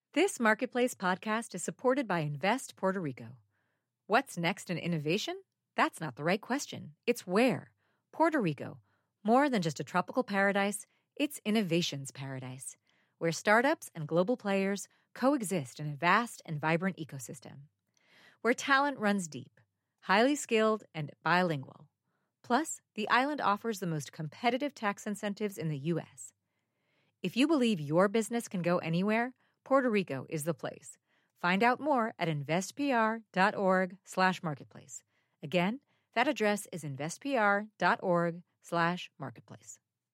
This Marketplace podcast is supported by Invest Puerto Rico. What's next in innovation? That's not the right question. It's where. Puerto Rico. More than just a tropical paradise, it's innovation's paradise, where startups and global players coexist in a vast and vibrant ecosystem. Where talent runs deep, highly skilled, and bilingual. Plus, the island offers the most competitive tax incentives in the U.S. If you believe your business can go anywhere, Puerto Rico is the place. Find out more at investpr.org/marketplace. Again, that address is investpr.org/marketplace.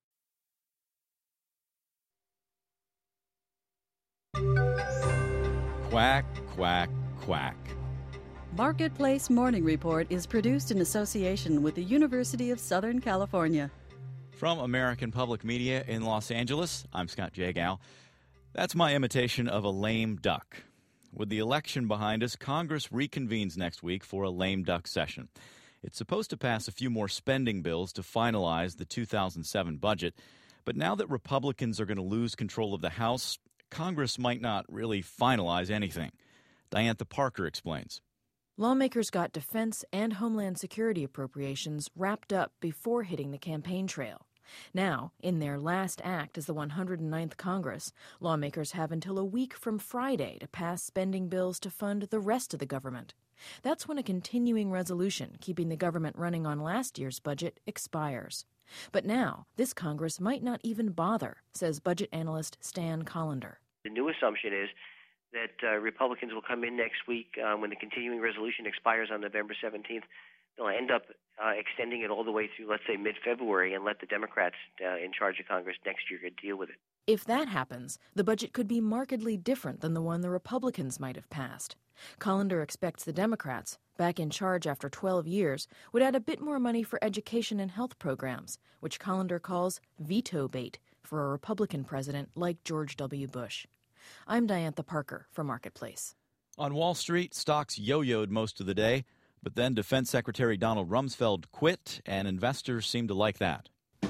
Quack, quack, quack. Marketplace Morning Report is produced in association with the University of Southern California. From American Public Media in Los Angeles, I'm Scott Jagow. That's my imitation of a lame duck. With the election behind us, Congress reconvenes next week for a lame duck session. It's supposed to pass a few more spending bills to finalize the 2007 budget. But now that Republicans are going to lose control of the House, Congress might not really finalize anything. Diantha Parker explains. Lawmakers got defense and homeland security appropriations wrapped up before hitting the campaign trail. Now, in their last act as the 109th Congress, lawmakers have until a week from Friday to pass spending bills to fund the rest of the government. That's when a continuing resolution keeping the government running on last year's budget expires. But now, this Congress might not even bother, says budget analyst Stan Collender. The new assumption is that Republicans will come in next week when the continuing resolution expires on November 17th. They'll end up extending it all the way through, let's say, mid-February and let the Democrats in charge of Congress next year deal with it. If that happens, the budget could be markedly different than the one the Republicans might have passed. Collender expects the Democrats, back in charge after 12 years, would add a bit more money for education and health programs, which Collender calls veto bait for a Republican president like George W. Bush. I'm Diantha Parker for Marketplace. On Wall Street, stocks yo-yoed most of the day. But then Defense Secretary Donald Rumsfeld quit, and investors seem to like that.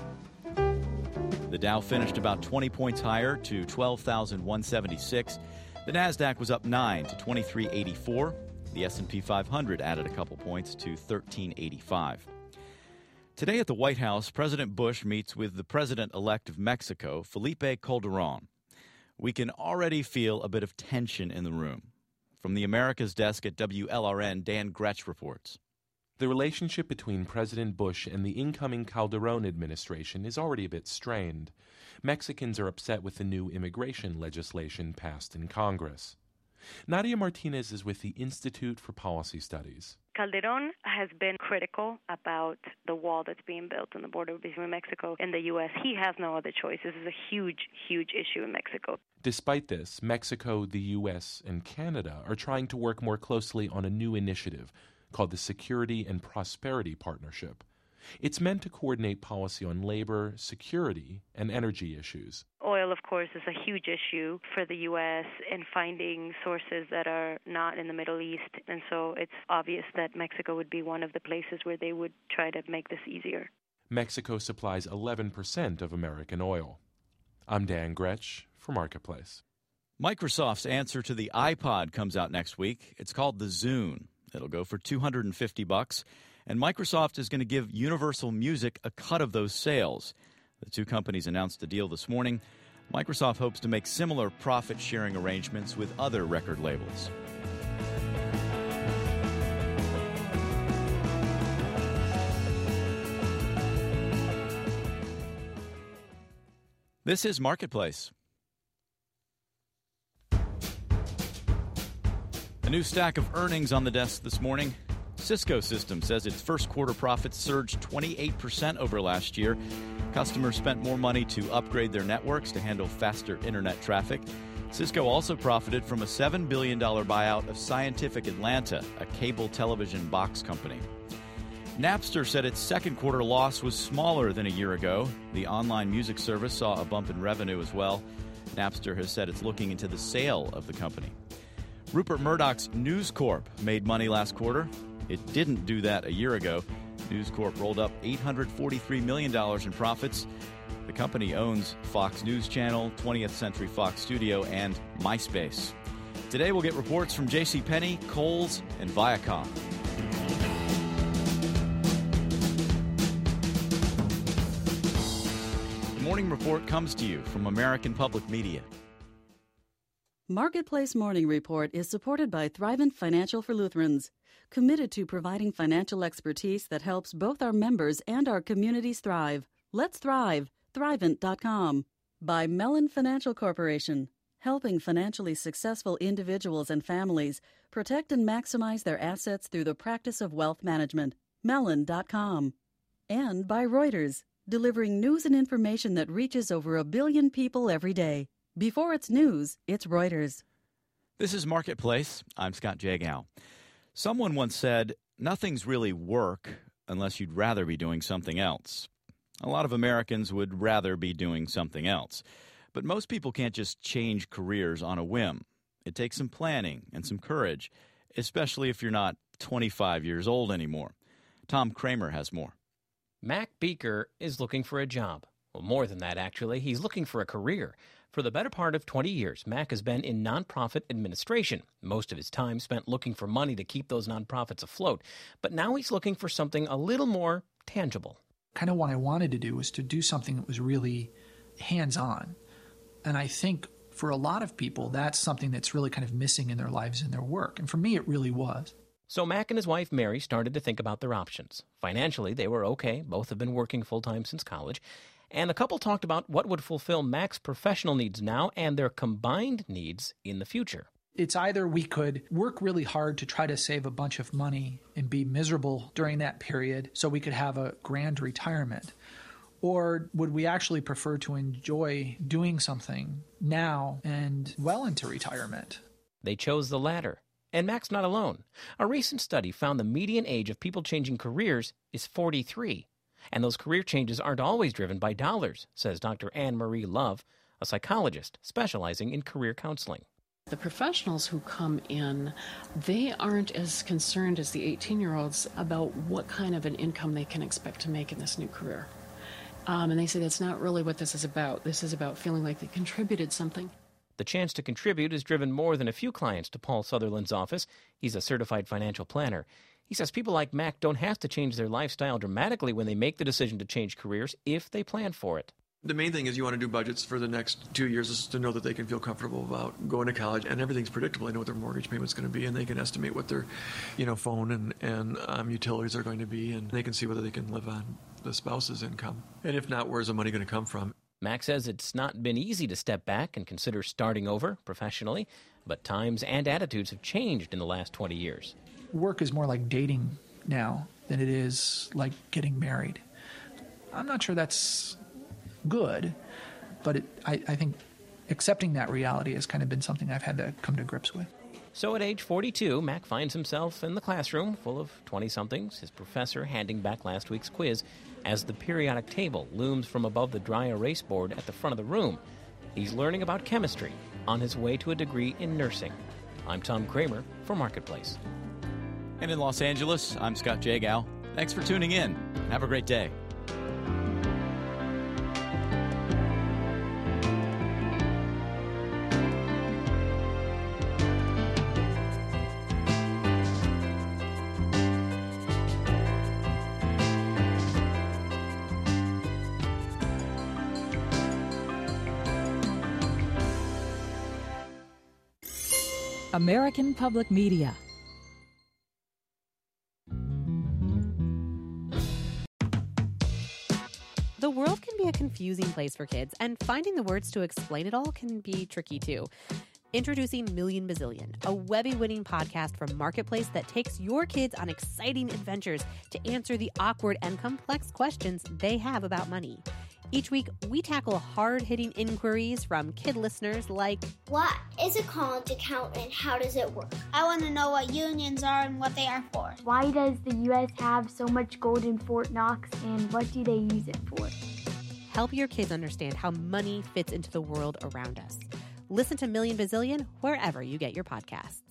The Dow finished about 20 points higher to 12,176. The Nasdaq was up 9 to 2384. The S&P 500 added a couple points to 1385. Today at the White House, President Bush meets with the president-elect of Mexico, Felipe Calderón. We can already feel a bit of tension in the room. From the Americas desk at WLRN, Dan Gretsch reports. The relationship between President Bush and the incoming Calderón administration is already a bit strained. Mexicans are upset with the new immigration legislation passed in Congress. Nadia Martinez is with the Institute for Policy Studies. Calderón has been critical about the wall that's being built on the border between Mexico and the U.S. He has no other choice. This is a huge, huge issue in Mexico. Despite this, Mexico, the U.S., and Canada are trying to work more closely on a new initiative called the Security and Prosperity Partnership. It's meant to coordinate policy on labor, security, and energy issues. Oil, of course, is a huge issue for the U.S. in finding sources that are not in the Middle East. And so it's obvious that Mexico would be one of the places where they would try to make this easier. Mexico supplies 11% of American oil. I'm Dan Gretsch for Marketplace. Microsoft's answer to the iPod comes out next week. It's called the Zune. It'll go for $250. And Microsoft is going to give Universal Music a cut of those sales. The two companies announced a deal this morning. Microsoft hopes to make similar profit-sharing arrangements with other record labels. This is Marketplace. A new stack of earnings on the desk this morning. Cisco Systems says its first quarter profits surged 28% over last year. Customers spent more money to upgrade their networks to handle faster internet traffic. Cisco also profited from a $7 billion buyout of Scientific Atlanta, a cable television box company. Napster said its second quarter loss was smaller than a year ago. The online music service saw a bump in revenue as well. Napster has said it's looking into the sale of the company. Rupert Murdoch's News Corp made money last quarter. It didn't do that a year ago. News Corp rolled up $843 million in profits. The company owns Fox News Channel, 20th Century Fox Studio, and MySpace. Today we'll get reports from JCPenney, Kohl's, and Viacom. The Morning Report comes to you from American Public Media. Marketplace Morning Report is supported by Thrivent Financial for Lutherans, committed to providing financial expertise that helps both our members and our communities thrive. Let's thrive. Thrivent.com. By Mellon Financial Corporation, helping financially successful individuals and families protect and maximize their assets through the practice of wealth management. Mellon.com. And by Reuters, delivering news and information that reaches over 1 billion people every day. Before it's news, it's Reuters. This is Marketplace. I'm Scott Jagow. Someone once said, "Nothing's really work unless you'd rather be doing something else." A lot of Americans would rather be doing something else. But most people can't just change careers on a whim. It takes some planning and some courage, especially if you're not 25 years old anymore. Tom Kramer has more. Mac Beaker is looking for a job. Well, more than that, actually. He's looking for a career. For the better part of 20 years, Mac has been in nonprofit administration. Most of his time spent looking for money to keep those nonprofits afloat. But now he's looking for something a little more tangible. Kind of what I wanted to do was to do something that was really hands-on. And I think for a lot of people, that's something that's really kind of missing in their lives and their work. And for me, it really was. So Mac and his wife, Mary, started to think about their options. Financially, they were okay. Both have been working full-time since college. And the couple talked about what would fulfill Mac's professional needs now and their combined needs in the future. It's either we could work really hard to try to save a bunch of money and be miserable during that period so we could have a grand retirement, or would we actually prefer to enjoy doing something now and well into retirement? They chose the latter. And Mac's not alone. A recent study found the median age of people changing careers is 43. And those career changes aren't always driven by dollars, says Dr. Anne Marie Love, a psychologist specializing in career counseling. The professionals who come in, they aren't as concerned as the 18-year-olds about what kind of an income they can expect to make in this new career. And they say that's not really what this is about. This is about feeling like they contributed something. The chance to contribute has driven more than a few clients to Paul Sutherland's office. He's a certified financial planner. He says people like Mac don't have to change their lifestyle dramatically when they make the decision to change careers if they plan for it. The main thing is you want to do budgets for the next 2 years is to know that they can feel comfortable about going to college, and everything's predictable. They know what their mortgage payment's going to be, and they can estimate what their, phone and utilities are going to be, and they can see whether they can live on the spouse's income. And if not, where's the money going to come from? Mac says it's not been easy to step back and consider starting over professionally, but times and attitudes have changed in the last 20 years. Work is more like dating now than it is like getting married. I'm not sure that's good, but I think accepting that reality has kind of been something I've had to come to grips with. So at age 42, Mac finds himself in the classroom full of 20-somethings, his professor handing back last week's quiz as the periodic table looms from above the dry erase board at the front of the room. He's learning about chemistry on his way to a degree in nursing. I'm Tom Kramer for Marketplace. And in Los Angeles, I'm Scott Jagow. Thanks for tuning in. Have a great day. American Public Media. The world can be a confusing place for kids, and finding the words to explain it all can be tricky too. Introducing Million Bazillion, a Webby-winning podcast from Marketplace that takes your kids on exciting adventures to answer the awkward and complex questions they have about money. Each week, we tackle hard-hitting inquiries from kid listeners like, what is a college account and how does it work? I want to know what unions are and what they are for. Why does the U.S. have so much gold in Fort Knox and what do they use it for? Help your kids understand how money fits into the world around us. Listen to Million Bazillion wherever you get your podcasts.